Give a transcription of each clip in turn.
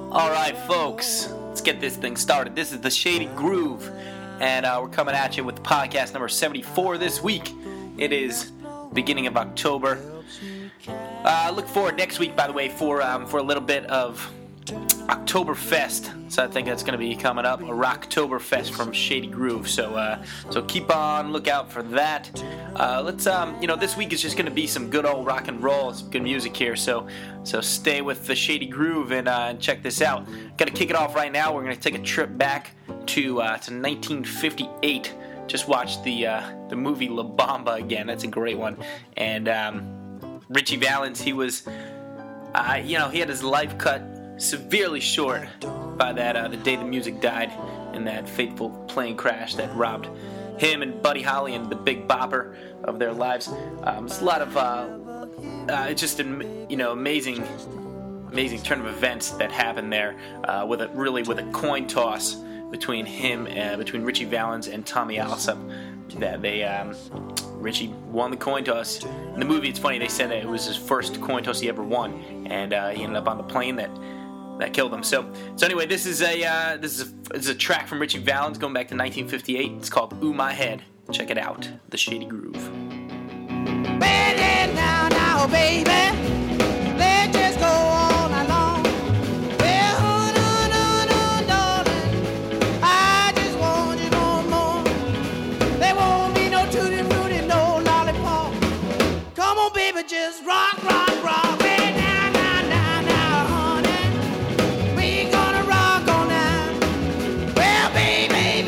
Alright, folks, let's get this thing started. This is the Shady Groove, and we're coming at you with podcast number 74 this week. It is beginning of October. Look forward next week, by the way, for a little bit of Oktoberfest. So I think that's going to be coming up, a Rocktoberfest from Shady Groove. So keep on lookout for that. Let's this week is just going to be some good old rock and roll, some good music here. So stay with the Shady Groove and check this out. Going to kick it off right now. We're going to take a trip back to 1958. Just watched the movie La Bamba again. That's a great one. And Ritchie Valens, he was, he had his life cut severely short by that the day the music died in that fateful plane crash that robbed him and Buddy Holly and the Big Bopper of their lives. It's a lot of just an amazing turn of events that happened there with a coin toss between Ritchie Valens and Tommy Allsup. That Ritchie won the coin toss. In the movie, it's funny, they said that it was his first coin toss he ever won, and he ended up on the plane that killed him. So anyway, this is a track from Ritchie Valens going back to 1958. It's called Ooh My Head. Check it out, the Shady Groove. Baby, now, baby, let's just go on along. Well, no, darling, I just want you no more. There won't be no tutti frutti, no lollipop. Come on, baby, just rock. Hey, now, honey, we gonna rock all night. Well, baby,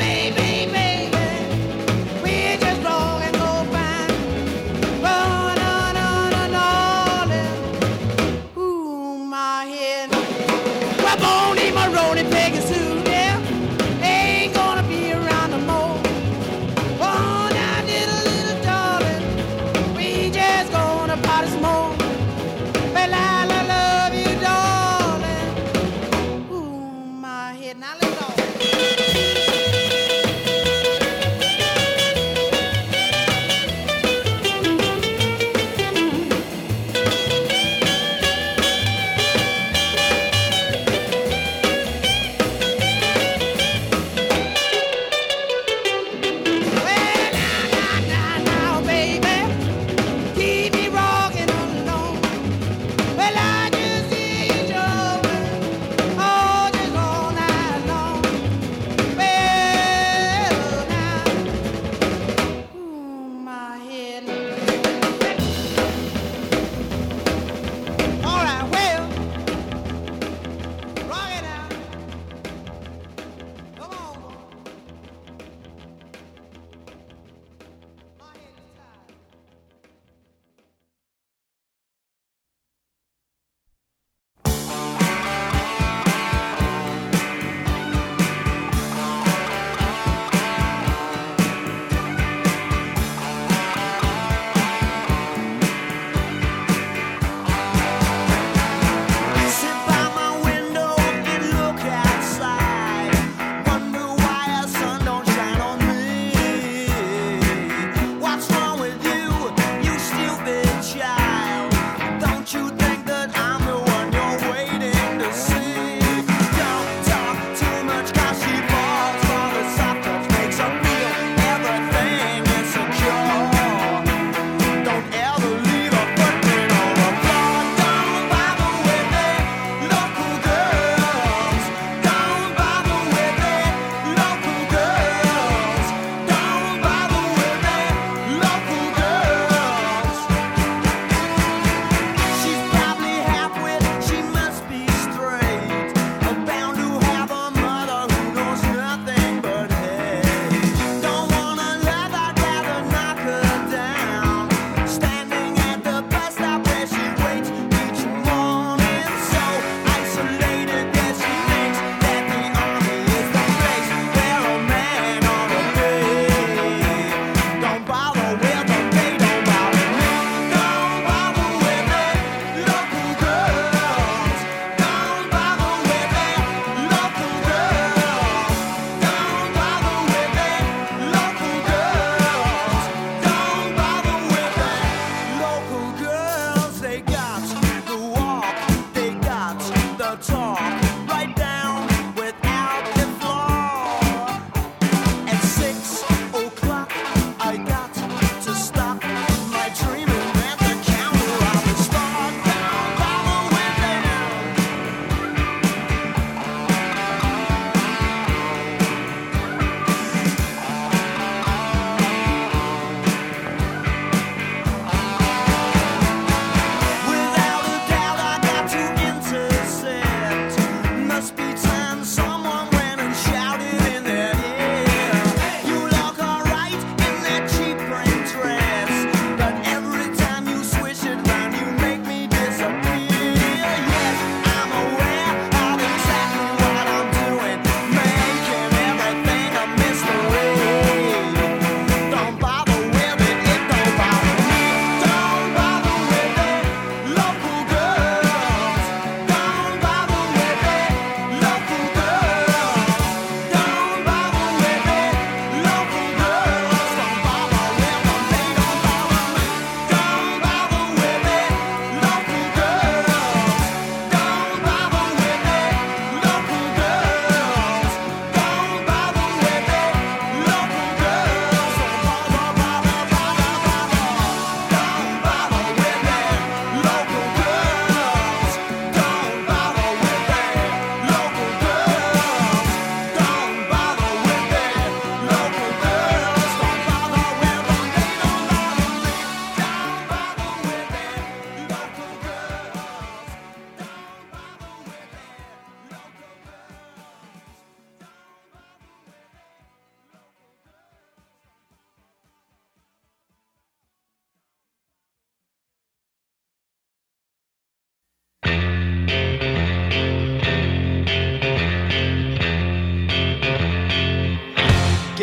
we just rock and go fine. Oh, no, darling.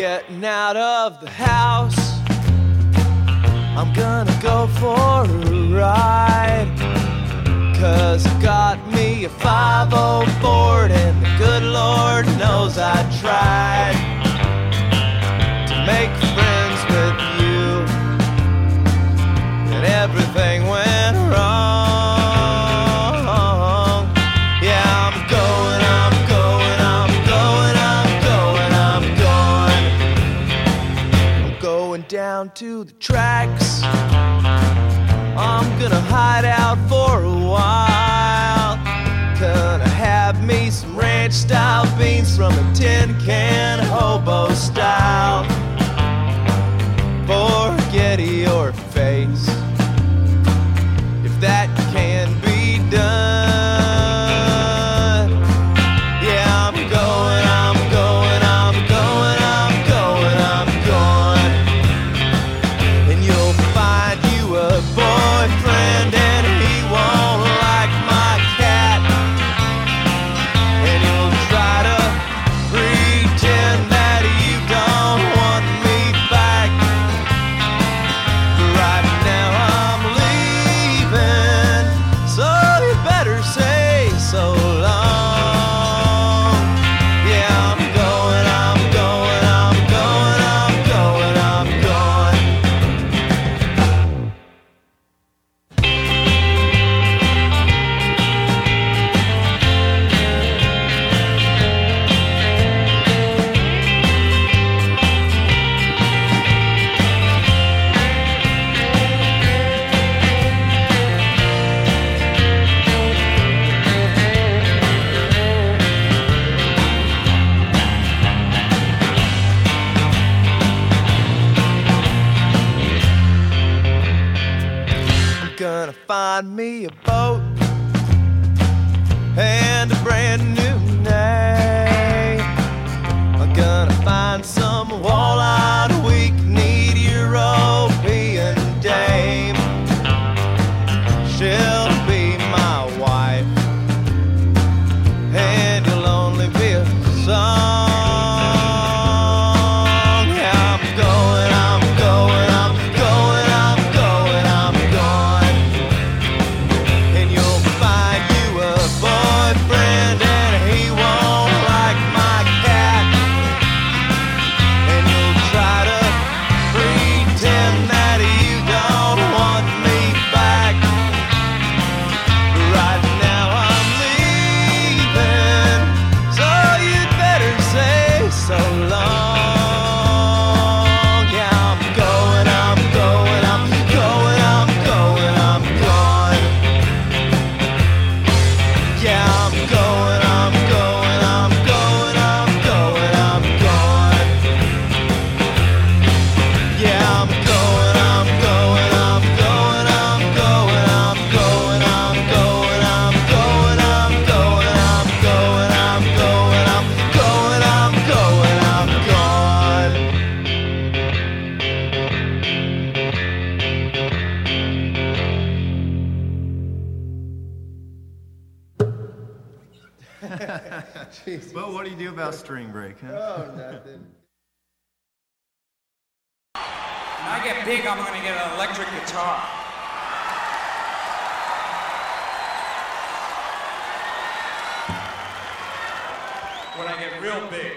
getting out of the house. I'm gonna go for a ride, 'cause I got me a 5-0 Ford, and the good Lord knows I tried to make friends with you, and everything went wrong. Yeah, I'm going, I'm going, I'm going, I'm going, I'm going. I'm going down to the tracks. I'm gonna hide out for a while. Gonna have me some ranch-style beans from a tin can, hobo style. Forget your face, if that can be done. Yeah, I'm going, I'm going, I'm going, I'm going, I'm going. And you'll find you a boyfriend, and he won't like my cat. And you'll try to pretend that you don't want me back. But right now I'm leaving, so you better say so long. Yeah, I'm going, I'm going, I'm going, I'm going, I'm going. I'm gonna find me a boat and a brand new name. I'm gonna find some wall-eyed, weak-kneed European dame. She'll be my wife, and you'll only be a song. Yeah, I'm going, I'm going, I'm going, I'm going, I'm going. And you'll find you a boyfriend, and he won't like my cat. And you'll try to pretend that you don't want me back. But right now I'm leaving, so you'd better say so long. Yeah, I'm going, I'm going, I'm going, I'm going, I'm going. Yeah, I'm going, I'm going, I'm going, I'm going, I'm going. Yeah, I'm going, I'm going, I'm going, I'm going, I'm going, I'm going, I'm going, I'm going, I'm going, I'm going, I'm going, I'm going, I'm gone. Well, what do you do about string break, huh? Oh, nothing. When I get big, I'm gonna get an electric guitar. When I get real big.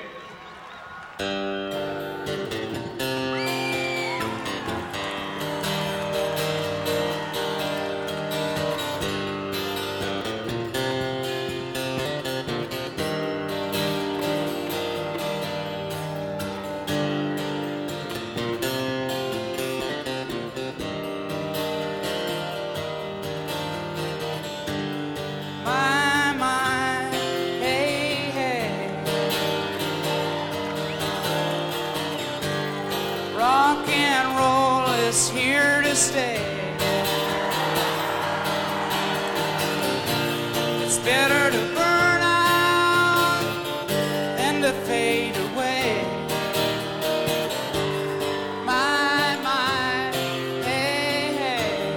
My, hey, hey. Rock and roll is here to stay. It's better to burn out than to fade away. My, hey, hey.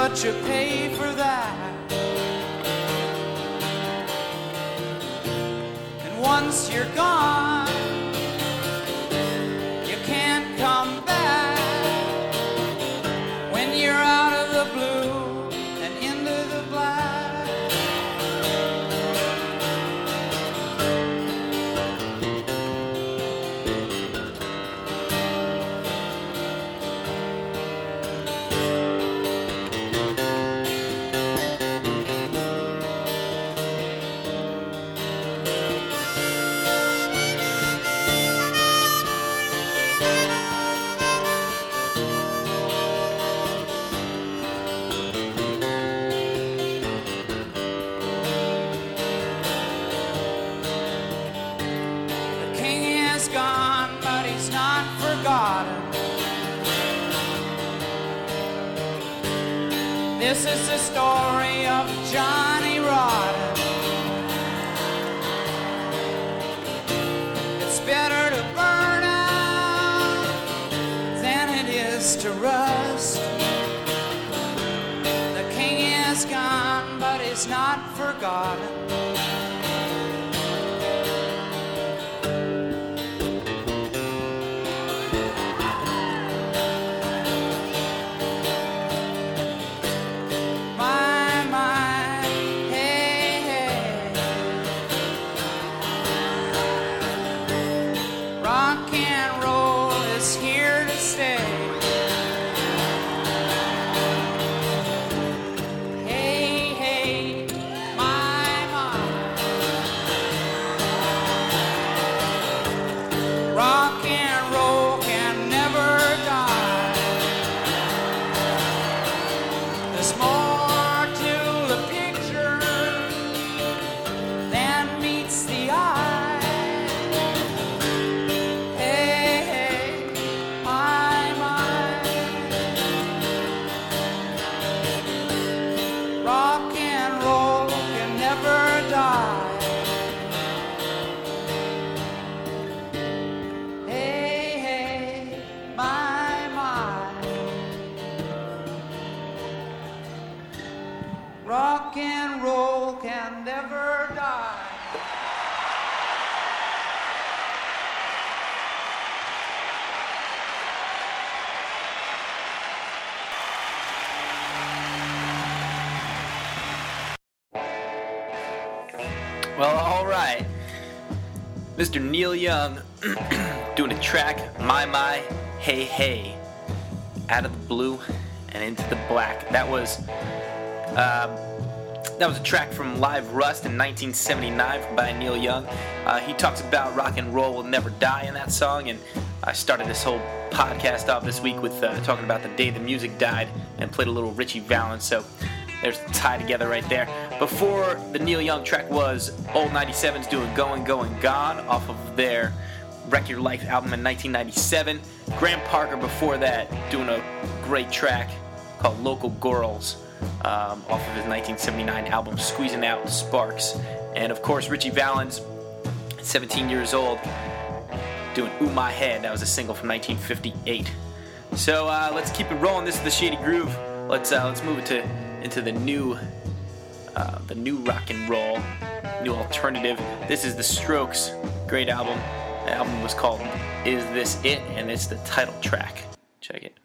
but you pay for that. And once you're gone, you can't come back. When you're out of the blue and into the black. Gone, but he's not forgotten. This is the story of Johnny Rotten. It's better to burn out than it is to rust. The king is gone, but he's not forgotten. Rock and roll is here to stay. Hey, hey, my, my. Rock and roll can never die. There's more to the picture than meets the eye. Rock and roll can never die. Hey, hey, my, my. Rock and roll can never die. Well, all right. Mr. Neil Young doing a track, My, Hey, Hey, out of the blue and into the black. That was a track from Live Rust in 1979 by Neil Young. He talks about rock and roll will never die in that song, and I started this whole podcast off this week with talking about the day the music died and played a little Richie Valens, so there's the tie together right there. Before the Neil Young track was Old 97's doing Going, Going, Gone off of their Wreck Your Life album in 1997. Graham Parker before that doing a great track called Local Girls off of his 1979 album Squeezing Out Sparks. And of course Richie Valens, 17 years old, doing Ooh My Head. That was a single from 1958. So let's keep it rolling. This is the Shady Groove. Let's move it into the new rock and roll, new alternative. This is The Strokes, great album. The album was called Is This It? And it's the title track. Check it.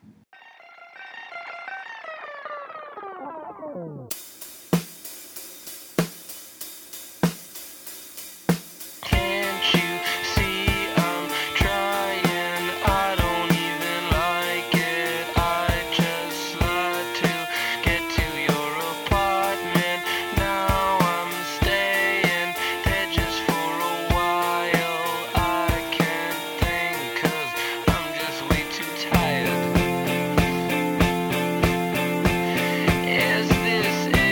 Can't you see I'm trying? I don't even like it. I just like to get to your apartment. Now I'm staying there just for a while. I can't think 'cause I'm just way too tired. Is this it?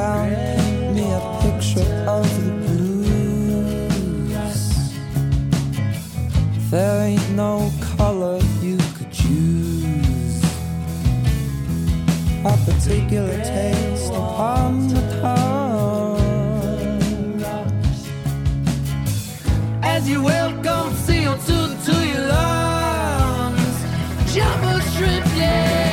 around, paint me a picture of the blues. There ain't no color you could choose. A particular taste upon the tongue. As you welcome CO2 to your lungs, jumbo shrimp, yeah.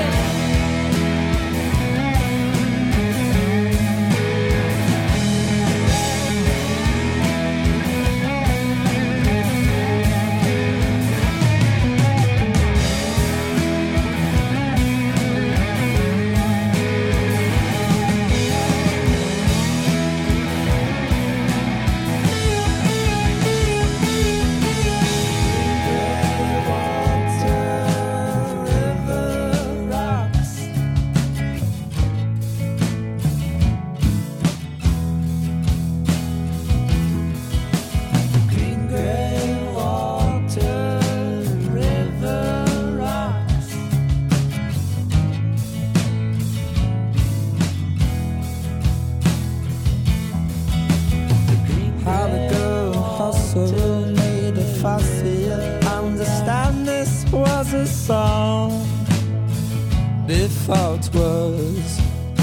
Made a fossil. Understand this was a song before it was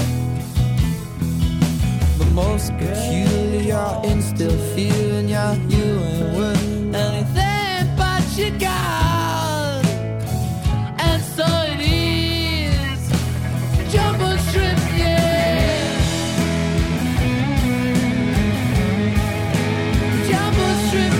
the most peculiar instill feeling. Yeah, you ain't worth anything but you got, and so it is. Jumbo shrimp, yeah. Jumbo shrimp,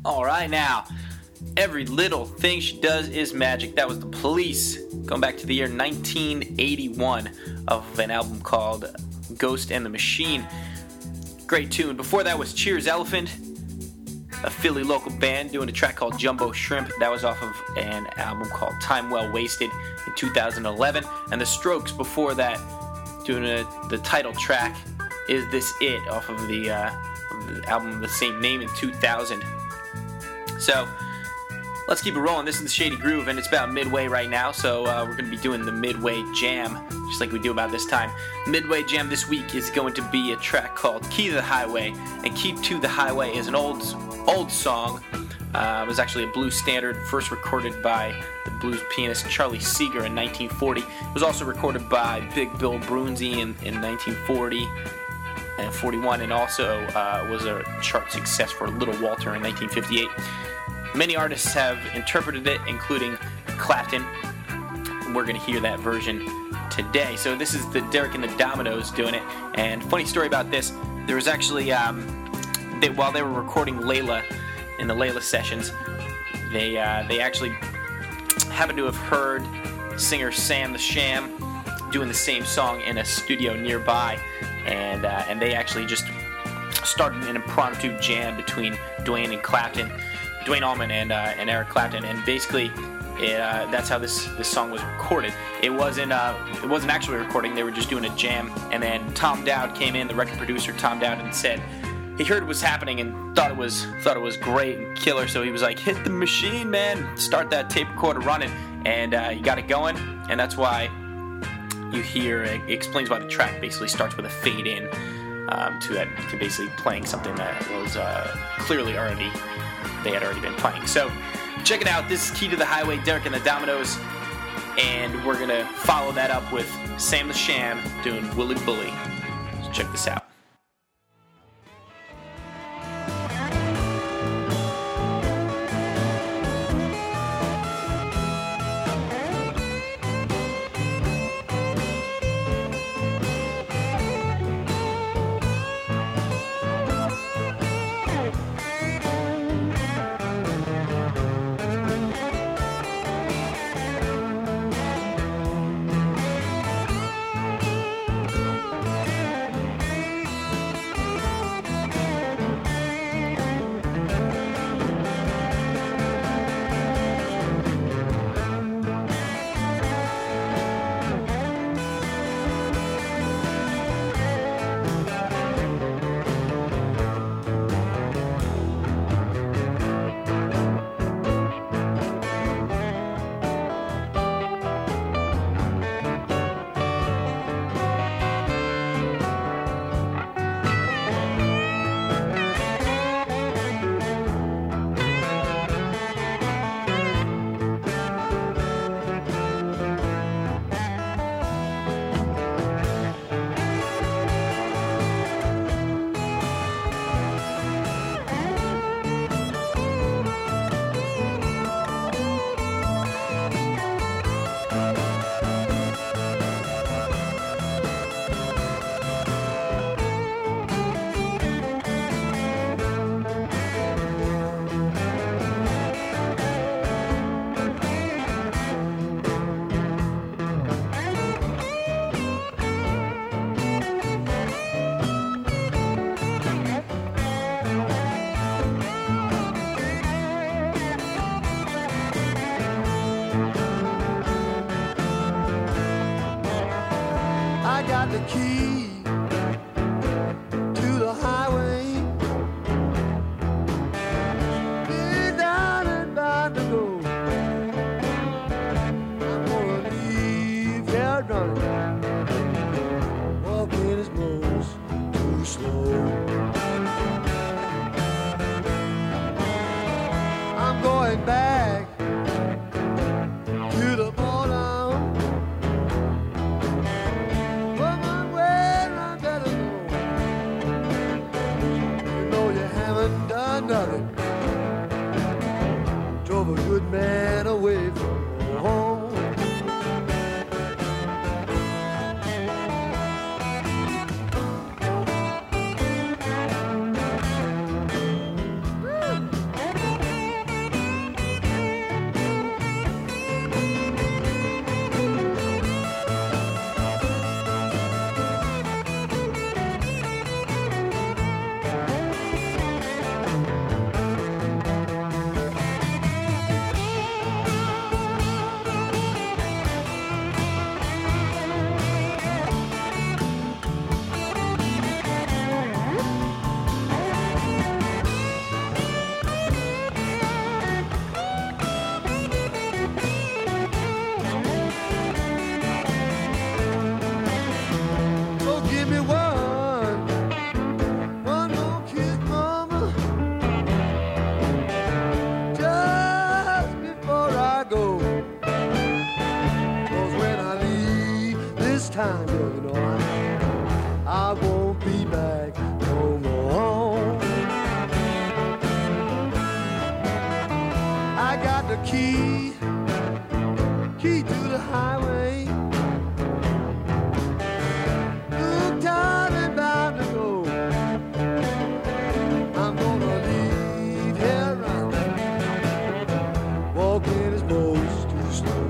Alright, now, Every Little Thing She Does Is Magic. That was The Police, going back to the year 1981, of an album called Ghost and the Machine. Great tune. Before that was Cheers Elephant, a Philly local band, doing a track called Jumbo Shrimp. That was off of an album called Time Well Wasted in 2011. And The Strokes, before that, doing the title track, Is This It, off of the album of the same name in 2000. So, let's keep it rolling. This is the Shady Groove, and it's about midway right now, so we're going to be doing the Midway Jam, just like we do about this time. Midway Jam this week is going to be a track called Key to the Highway, and Key to the Highway is an old song. It was actually a blues standard, first recorded by the blues pianist Charlie Seeger in 1940. It was also recorded by Big Bill Broonzy in 1940 and 41, and also was a chart success for Little Walter in 1958. Many artists have interpreted it, including Clapton. We're going to hear that version today. So this is the Derek and the Dominoes doing it. And funny story about this, there was actually, while they were recording Layla in the Layla sessions, they actually happened to have heard singer Sam the Sham doing the same song in a studio nearby. And they actually just started an impromptu jam between Duane Allman and Eric Clapton, and basically that's how this song was recorded. It wasn't actually a recording; they were just doing a jam. And then Tom Dowd came in, the record producer Tom Dowd, and said he heard what was happening and thought it was great and killer. So he was like, "Hit the machine, man! Start that tape recorder running," and he got it going. And that's why you hear it explains why the track basically starts with a fade in to basically playing something that was clearly they had already been playing. So check it out. This is Key to the Highway, Derek and the Dominoes, and we're going to follow that up with Sam the Sham doing Willy Bully. So check this out. got the key to the highway. Been down and bound to go. I'm gonna leave here running. Walking is most too slow. I'm going back to the border. But one way I better go. You know you haven't done nothing. Drove a good man away from home. key to the highway. Look, time about to go. I'm gonna leave here running. Walking is most too slow.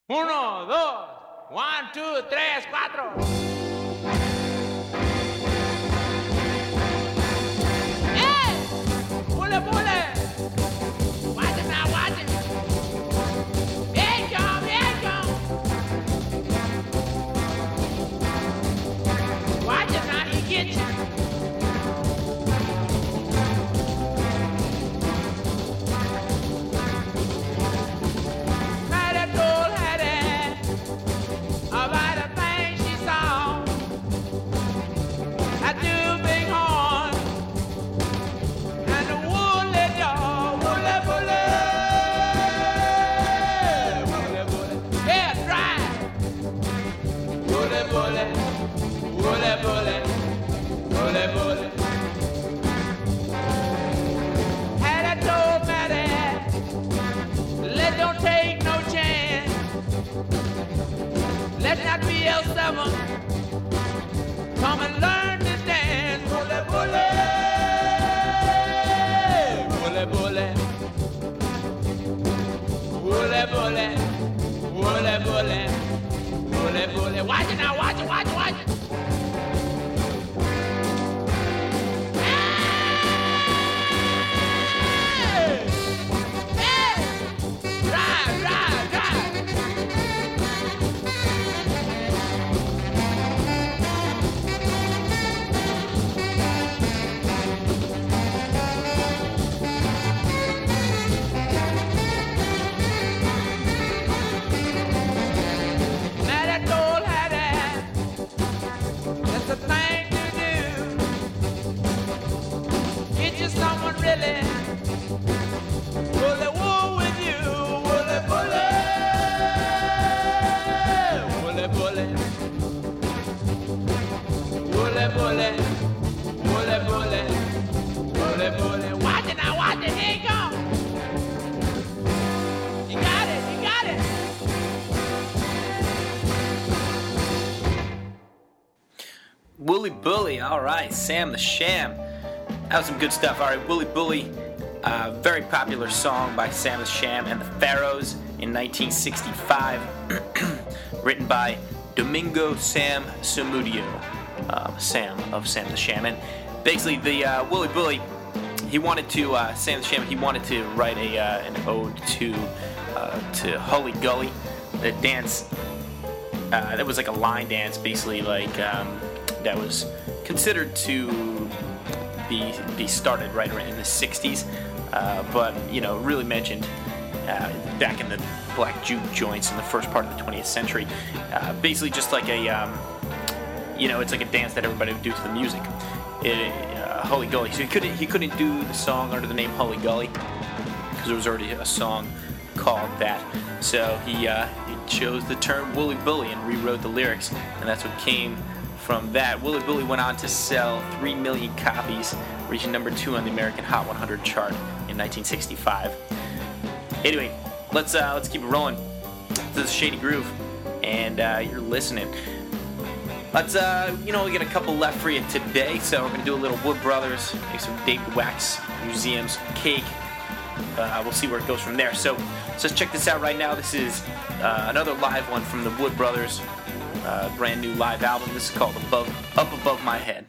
1, 2, 1, 2, 3, 4. ¡Eh! ¡Pule, pule! Watch it now, watch it. Here it come, here it come. Watch it now, he get you. Patty told Hattie about a thing she saw. A two big horn and a woolly jaw, woolly, woolly, woolly, woolly. Yeah, try. Woolly, woolly, woolly, woolly, woolly, woolly. Hattie told Matty, let don't take no chance. Let's not be L7. Come and learn to dance. Bully, bully. Bully, bully. Bully, bully. Bully, bully. Bully, bully. Watch it now, watch it, watch it, watch it. Hey! Hey! Drive, drive, drive. Now that old Hattie, that's the thing to do. Get you someone really bully wool with you. Bully, bully. Bully, bully. Bully, bully. Bully, bully. Bully, bully. Watch it now, watch it. Here you go. You got it, you got it. Wooly Bully, all right, Sam the Sham. That was some good stuff. All right, Wooly Bully, very popular song by Sam the Sham and the Pharaohs in 1965, written by Domingo Sam Zamudio, Sam of Sam the Sham. And basically, the Wooly Bully, he wanted to Sam the Sham. He wanted to write an ode to Hully Gully, the dance. That was like a line dance, basically, like that was considered to be started right around in the 60s, but really mentioned back in the black juke joints in the first part of the 20th century. Basically, just like a it's like a dance that everybody would do to the music. Hully Gully. So he couldn't do the song under the name Hully Gully because there was already a song called that. So he chose the term Wooly Bully and rewrote the lyrics, and that's what came from that. Wooly Bully went on to sell 3 million copies, reaching number 2 on the American Hot 100 chart in 1965. Anyway, let's keep it rolling. This is Shady Groove, and you're listening. Let's we got a couple left for you today, so we're gonna do a little Wood Brothers, make some David Wax Museum's Cake. We'll see where it goes from there. So let's check this out right now. This is another live one from the Wood Brothers, brand new live album. This is called Up Above My Head.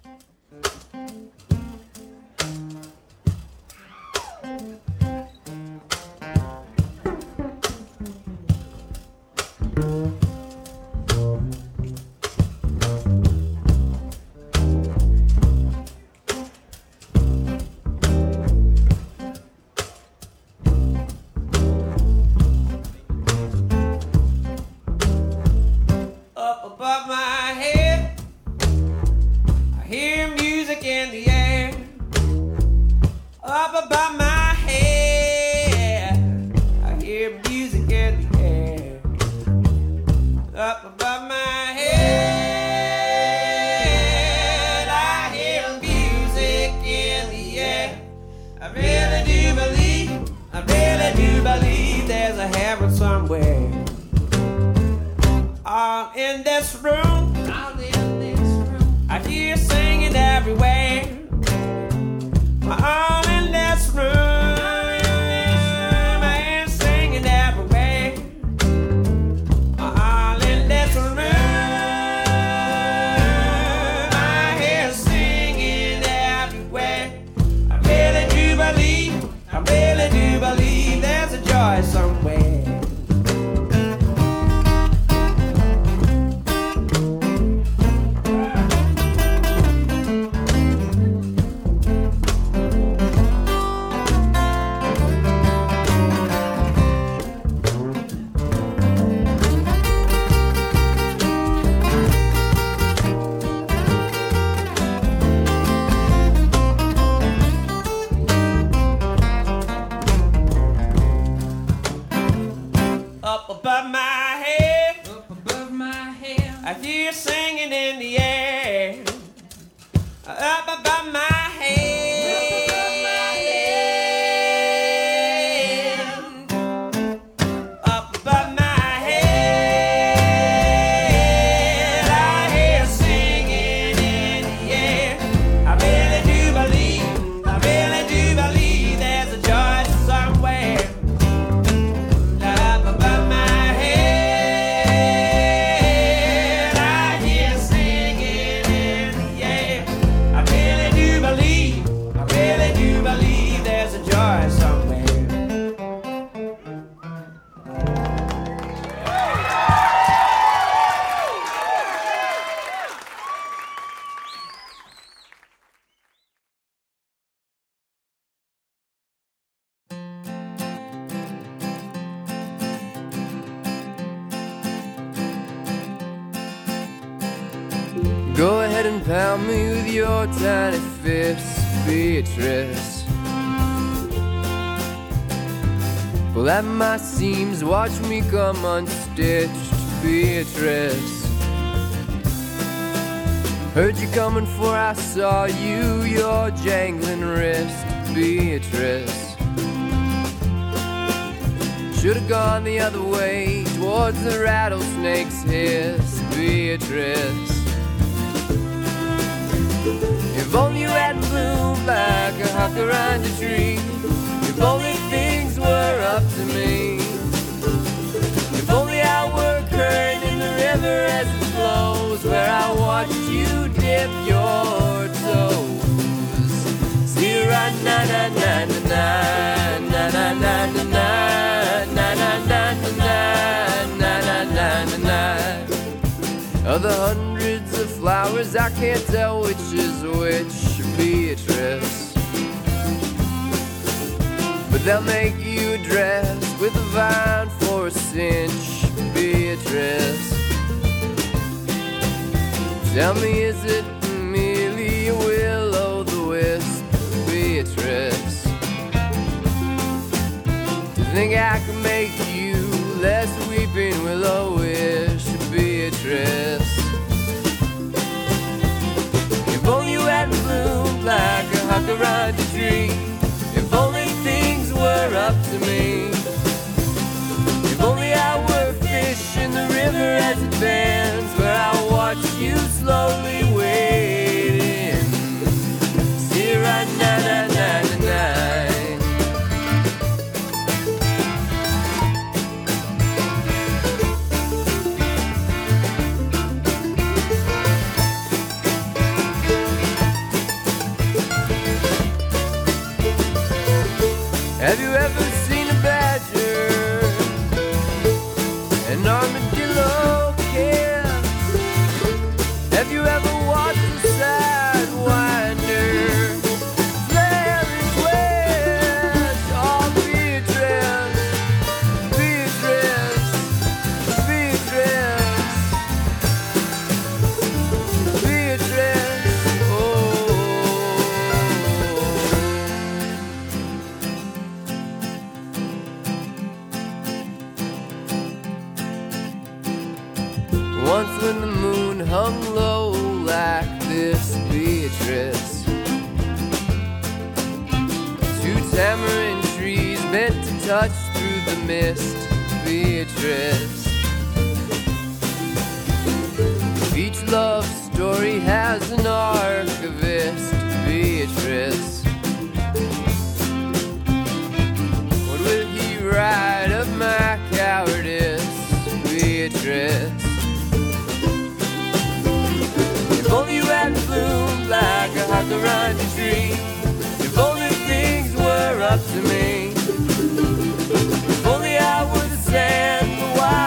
Up above my head, I hear music in the air. Up above my head, I hear music in the air. Up above my head, I hear music in the air. I really do believe there's a heaven somewhere. All in this room, I hear singing everywhere. All in this room, I hear singing everywhere. Up above my head, Up above my head, I hear you singing in the air. Up above my head. Up above my head, I hear you singing in the air. I really do believe there's a joy somewhere. Up above my head, I hear you singing in the air. I really do believe there's a joy somewhere. Go ahead and pound me with your tiny fists, Beatrice. Pull at my seams, watch me come unstitched, Beatrice. Heard you coming for I saw you, your jangling wrist, Beatrice. Should've gone the other way, towards the rattlesnake's hiss, Beatrice. If only you hadn't bloomed like a hawk around a tree. If only things were up to me. If only I were current in the river as it flows, where I watched you dip your toes. See right na na na na na na na na na na na na na na na na. Of the hundreds of flowers, I can't tell which is which, Beatrice. But they'll make you a dress with a vine for a cinch, Beatrice. Tell me, is it merely a will-o'-the-wisp, Beatrice? To think I can make you less weeping willow-wish, Beatrice. If only you hadn't bloomed like a hawk around a tree. If only things were up to me. If only I were fish in the river as it bends, where I watch you slowly wading. See right na na na na na. Have you ever seen a badger, an armadillo kiss? Have you ever watched a sidewinder flail and twitch? Oh, Beatrice, Beatrice, Beatrice, Beatrice, oh. Once when the moon hung low like this, Beatrice, two tamarind trees meant to touch through the mist, Beatrice. Each love story has an archivist, Beatrice. What will he write of my cowardice, Beatrice? If only you hadn't bloomed like a hawk around a tree. If only things were up to me. If only I were the sand, the wild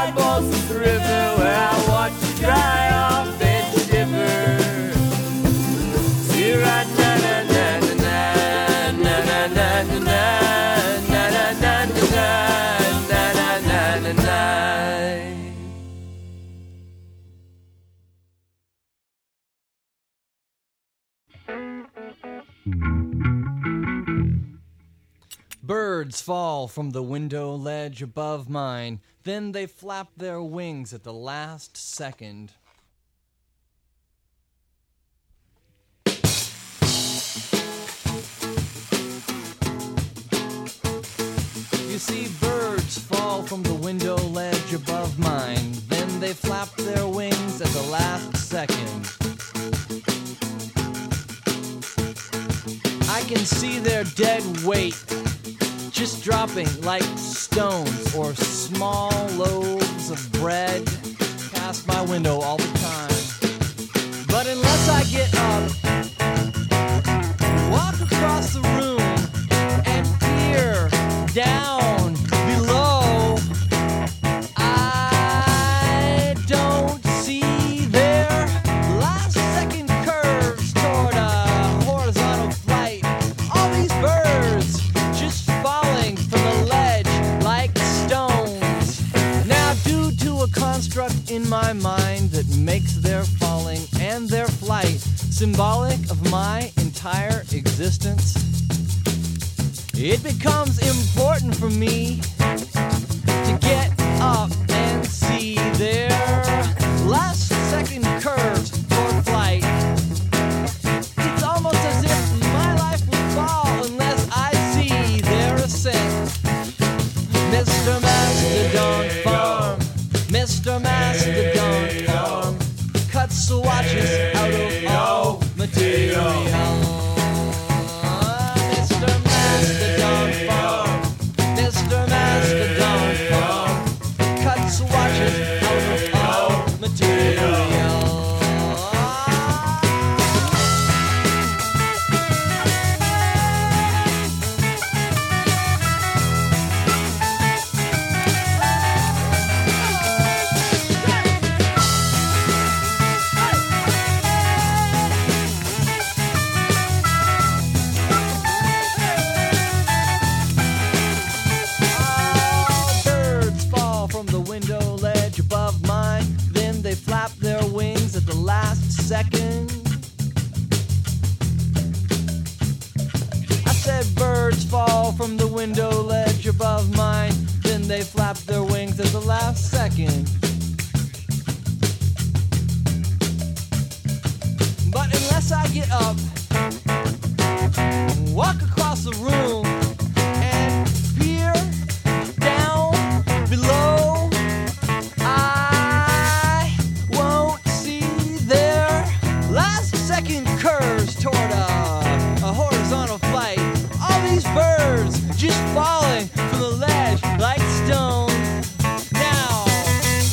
birds fall from the window ledge above mine. Then they flap their wings at the last second. You see birds fall from the window ledge above mine. Then they flap their wings at the last second. I can see their dead weight just dropping like stones or small loaves of bread past my window all the time. But unless I get up, walk across the room and peer down below, I don't see their last second curves toward a horizontal flight. All these birds just falling from the ledge like stones. Now, due to a construct in my mind that makes their falling and their flight symbolic of my entire existence, it becomes important for me to get up and see their last second curves for flight. It's almost as if my life would fall unless I see their ascent. Mr. Mastodon Farm, Mr. Mastodon Farm, cuts the watches out of all material. Mr. Mastodon Farm, Mr. Mastodon Farm, cuts watches out of all material. Birds fall from the window ledge above mine. Then they flap their wings at the last second. I said birds fall from the window ledge above mine. Then they flap their wings at the last second. But unless I get up, walk across the room and peer down below, I won't see their last second curves toward a horizontal flight. All these birds just falling from the ledge like stones. Now,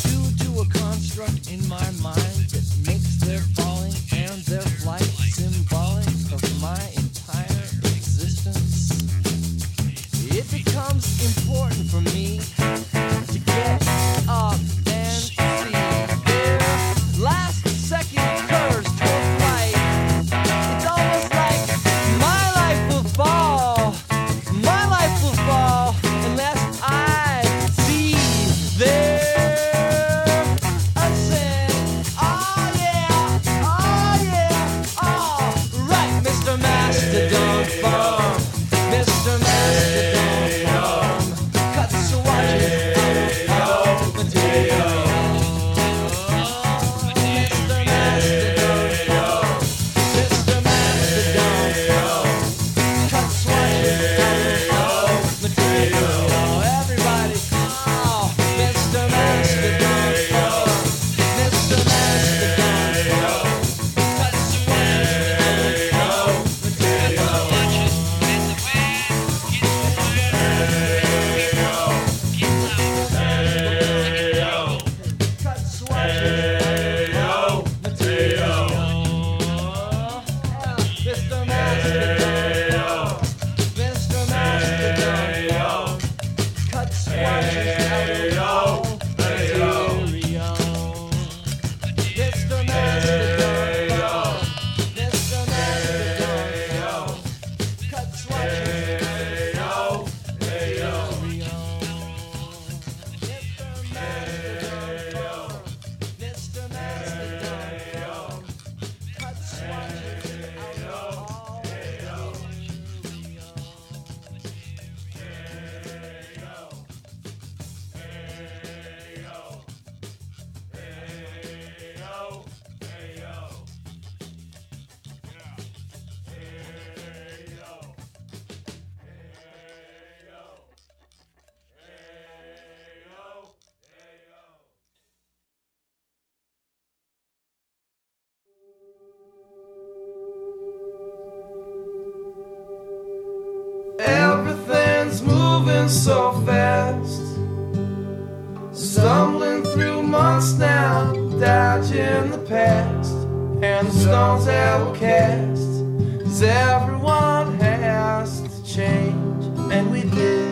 moving so fast, stumbling through months now, dodging the past, and the stones that were cast. 'Cause everyone has to change, and we did.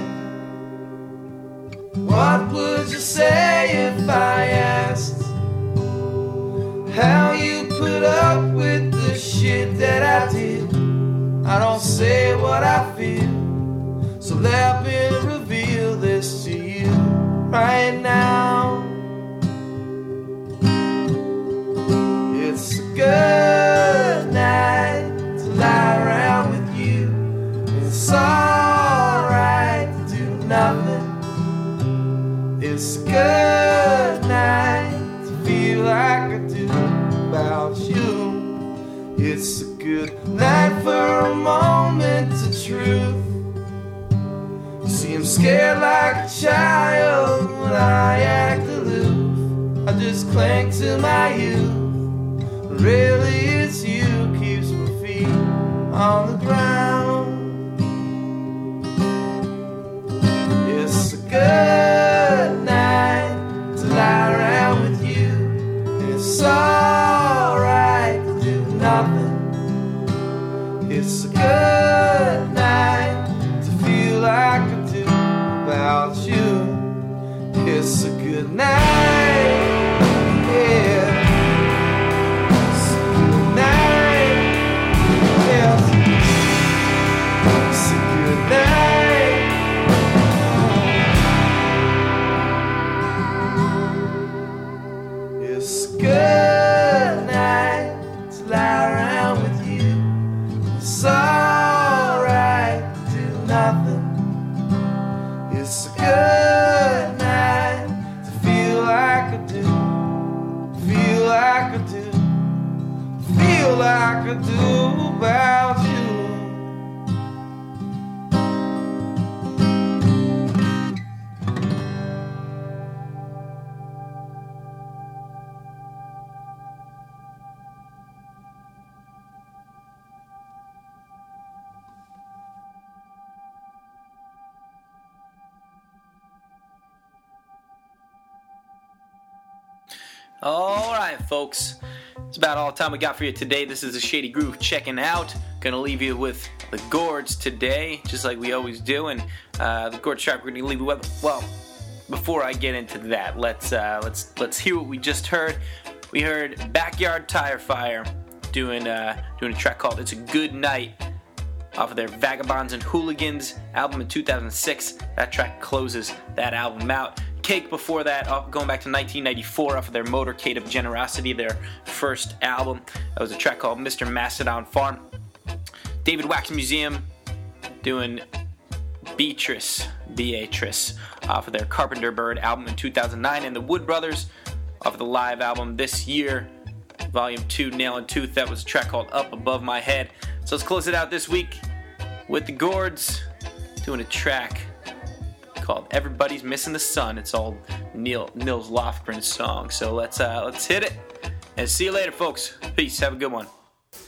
What would you say if I asked how you put up with the shit that I did? I don't say what I feel, so let me reveal this to you right now. It's a good night to lie around with you. It's alright to do nothing. It's a good night to feel like I do about you. It's a good night for a moment of truth. You see, I'm scared like a child when I act aloof. I just cling to my youth. Really, it's you who keeps my feet on the ground. It's a good night to lie around with you. It's alright to do nothing. It's a good night to feel like I do about you. It's a good night, yeah. It's a good night, yes. It's a good night. It's a good night to lie around with you. It's alright to do nothing. It's a good night to feel like I do. Feel like I do. Feel like I do about you. Alright, folks. It's about all the time we got for you today. This is the Shady Groove checking out. Gonna leave you with the Gourds today, just like we always do. And the Gourd track we're gonna leave you with. Well, before I get into that, let's hear what we just heard. We heard Backyard Tire Fire doing a track called "It's a Good Night" off of their Vagabonds and Hooligans album in 2006. That track closes that album out. Cake before that, going back to 1994 off of their Motorcade of Generosity, their first album. That was a track called Mr. Mastodon Farm. David Wax Museum doing Beatrice off of their Carpenter Bird album in 2009, and the Wood Brothers off of the live album this year, Volume 2, Nail and Tooth. That was a track called Up Above My Head. So let's close it out this week with the Gourds doing a track called Everybody's Missing the Sun. It's all Nils Lofgren's song. So let's hit it and see you later, folks. Peace. Have a good one.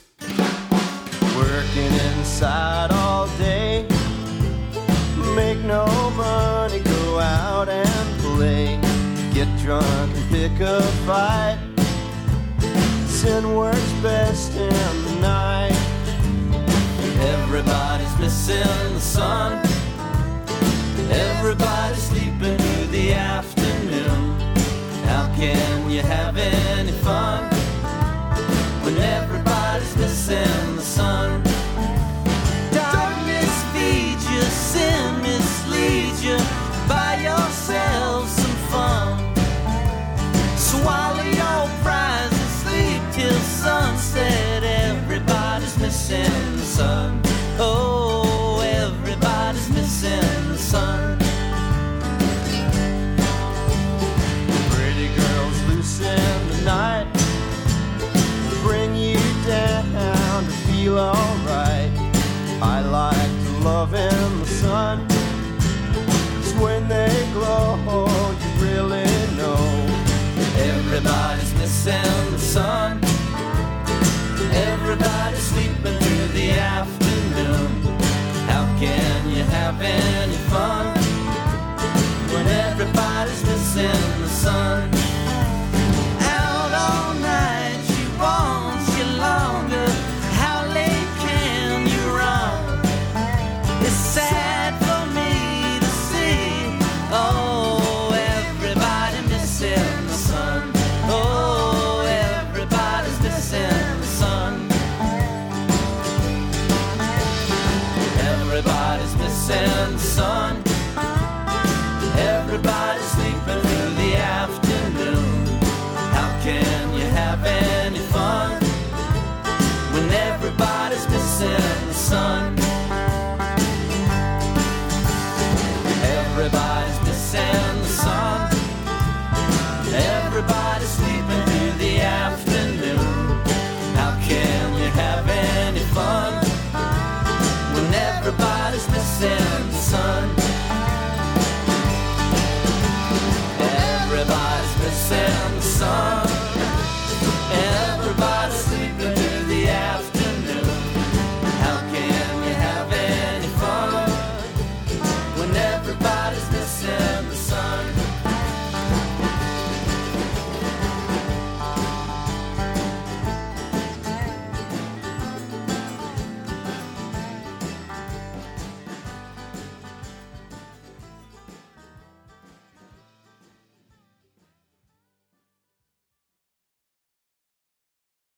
Working inside all day, make no money, go out and play, get drunk and pick a fight. Sin works best in the night. Everybody's missing the sun. Everybody's sleeping through the afternoon. How can you have any fun when everybody's missing the sun? Darkness feeds you, sin misleads you. Buy yourself some fun. Swallow your prize and sleep till sunset. Everybody's missing the sun. Oh, everybody's missing the sun. Pretty girls loose in the night bring you everybody's sleeping through the afternoon. How can you have any fun when everybody's missing the sun? Everybody's missing the sun.